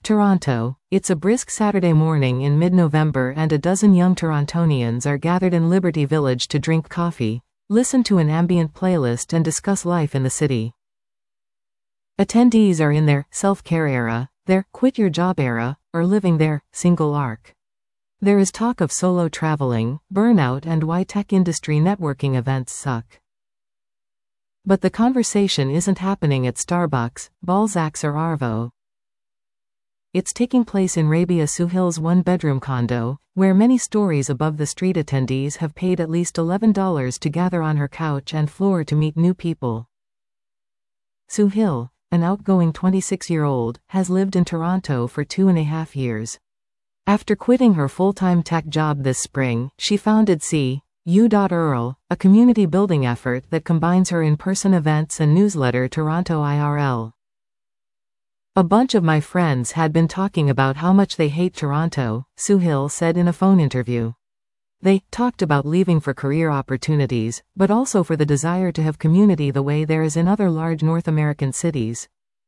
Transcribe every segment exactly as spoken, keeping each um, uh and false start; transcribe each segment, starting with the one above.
Toronto. It's a brisk Saturday morning in mid-November and a dozen young Torontonians are gathered in Liberty Village to drink coffee, listen to an ambient playlist and discuss life in the city. Attendees are in their self-care era, their quit-your-job era, or living their single arc. There is talk of solo traveling, burnout and why tech industry networking events suck. But the conversation isn't happening at Starbucks, Balzac's or Arvo. It's taking place in Rabia Suhil's one-bedroom condo, where many stories above the street attendees have paid at least eleven dollars to gather on her couch and floor to meet new people. Suhil, an outgoing twenty-six-year-old, has lived in Toronto for two and a half years. After quitting her full-time tech job this spring, she founded C U dot I R L, a community-building effort that combines her in-person events and newsletter Toronto I R L. A bunch of my friends had been talking about how much they hate Toronto, Suhil said in a phone interview. They talked about leaving for career opportunities, but also for the desire to have community the way there is in other large North American cities.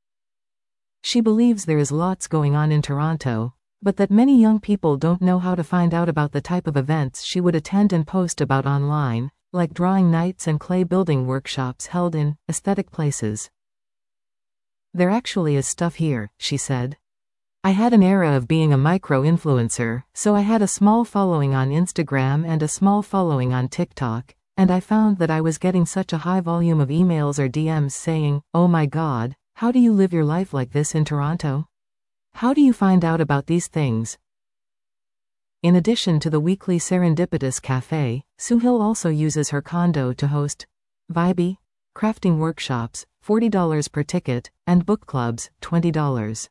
She believes there is lots going on in Toronto, but that many young people don't know how to find out about the type of events she would attend and post about online, like drawing nights and clay building workshops held in aesthetic places. There actually is stuff here, she said. I had an era of being a micro-influencer, so I had a small following on Instagram and a small following on TikTok, and I found that I was getting such a high volume of emails or D Ms saying, "Oh my God, how do you live your life like this in Toronto? How do you find out about these things?" In addition to the weekly Serendipitous Cafe, Suhil also uses her condo to host Vibey crafting workshops, forty dollars per ticket, and book clubs, twenty dollars.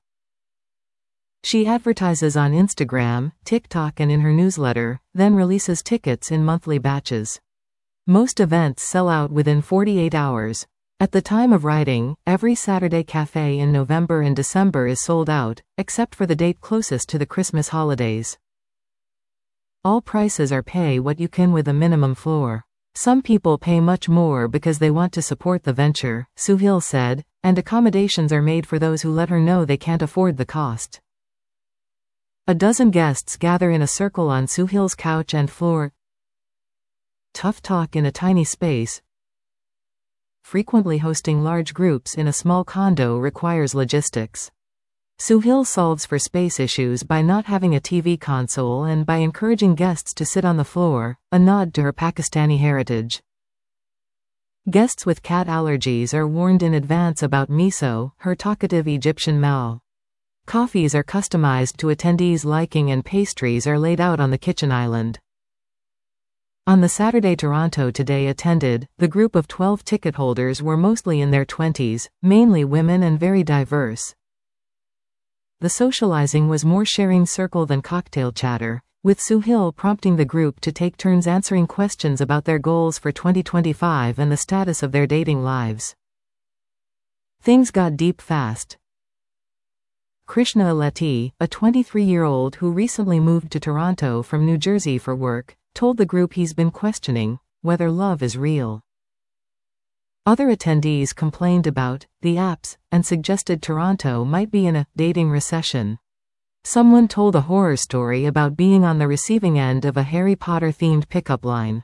She advertises on Instagram, TikTok and in her newsletter, then releases tickets in monthly batches. Most events sell out within forty-eight hours. At the time of writing, every Saturday cafe in November and December is sold out, except for the date closest to the Christmas holidays. All prices are pay what you can with a minimum floor. Some people pay much more because they want to support the venture, Suhil said, and accommodations are made for those who let her know they can't afford the cost. A dozen guests gather in a circle on Suhil's couch and floor. Tough talk in a tiny space. Frequently hosting large groups in a small condo requires logistics. Suhil solves for space issues by not having a T V console and by encouraging guests to sit on the floor, a nod to her Pakistani heritage. Guests with cat allergies are warned in advance about miso, her talkative Egyptian mao. Coffees are customized to attendees' liking and pastries are laid out on the kitchen island. On the Saturday Toronto Today attended, the group of twelve ticket holders were mostly in their twenties, mainly women and very diverse. The socializing was more sharing circle than cocktail chatter, with Suhil prompting the group to take turns answering questions about their goals for twenty twenty-five and the status of their dating lives. Things got deep fast. Krishna Aleti, a twenty-three-year-old who recently moved to Toronto from New Jersey for work, told the group he's been questioning whether love is real. Other attendees complained about the apps and suggested Toronto might be in a dating recession. Someone told a horror story about being on the receiving end of a Harry Potter-themed pickup line.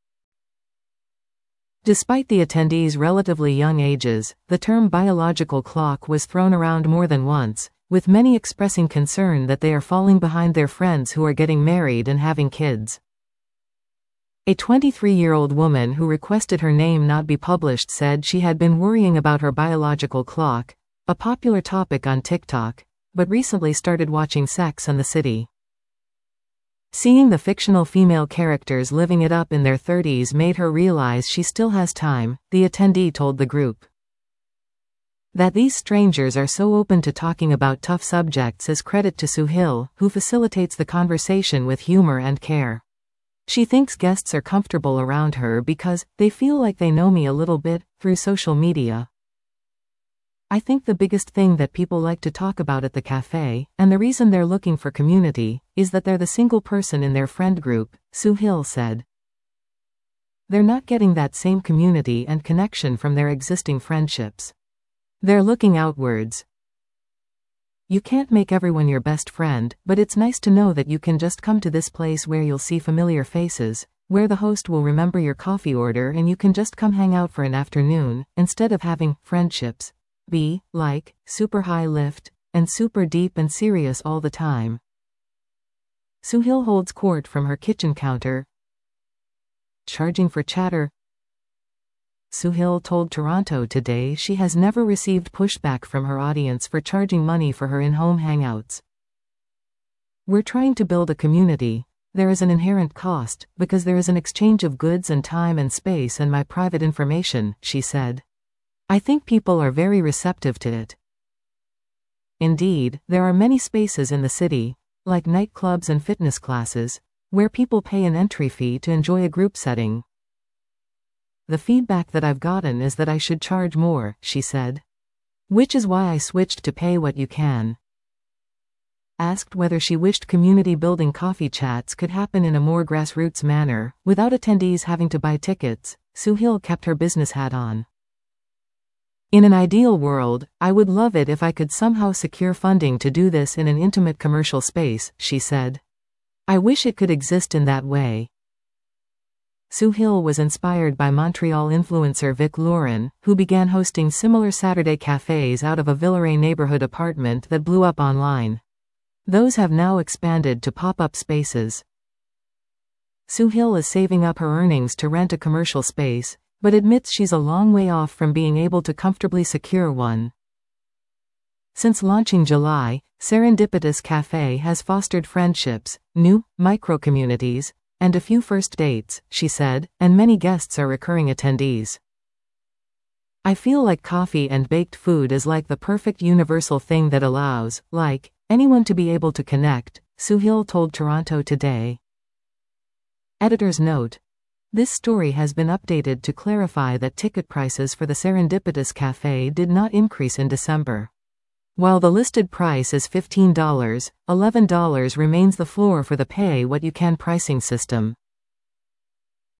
Despite the attendees' relatively young ages, the term biological clock was thrown around more than once, with many expressing concern that they are falling behind their friends who are getting married and having kids. A twenty-three-year-old woman who requested her name not be published said she had been worrying about her biological clock, a popular topic on TikTok, but recently started watching Sex and the City. Seeing the fictional female characters living it up in their thirties made her realize she still has time, the attendee told the group. That these strangers are so open to talking about tough subjects is credit to Suhil, who facilitates the conversation with humor and care. She thinks guests are comfortable around her because they feel like they know me a little bit through social media. I think the biggest thing that people like to talk about at the cafe, and the reason they're looking for community, is that they're the single person in their friend group, Suhil said. They're not getting that same community and connection from their existing friendships. They're looking outwards. You can't make everyone your best friend, but it's nice to know that you can just come to this place where you'll see familiar faces, where the host will remember your coffee order and you can just come hang out for an afternoon, instead of having friendships be, like, super high lift, and super deep and serious all the time. Suhail holds court from her kitchen counter. Charging for chatter. Suhail told Toronto Today she has never received pushback from her audience for charging money for her in-home hangouts. We're trying to build a community. There is an inherent cost, because there is an exchange of goods and time and space and my private information, she said. I think people are very receptive to it. Indeed, there are many spaces in the city, like nightclubs and fitness classes, where people pay an entry fee to enjoy a group setting. The feedback that I've gotten is that I should charge more, she said. Which is why I switched to pay what you can. Asked whether she wished community-building coffee chats could happen in a more grassroots manner, without attendees having to buy tickets, Suhail kept her business hat on. In an ideal world, I would love it if I could somehow secure funding to do this in an intimate commercial space, she said. I wish it could exist in that way. Suhail was inspired by Montreal influencer Vic Lauren, who began hosting similar Saturday cafes out of a Villeray neighborhood apartment that blew up online. Those have now expanded to pop-up spaces. Suhail is saving up her earnings to rent a commercial space, but admits she's a long way off from being able to comfortably secure one. Since launching July, Serendipitous Cafe has fostered friendships, new, micro-communities, and a few first dates, she said, and many guests are recurring attendees. I feel like coffee and baked food is like the perfect universal thing that allows, like, anyone to be able to connect, Suhail told Toronto Today. Editor's note. This story has been updated to clarify that ticket prices for the Serendipitous Cafe did not increase in December. While the listed price is fifteen dollars, eleven dollars remains the floor for the pay-what-you-can pricing system.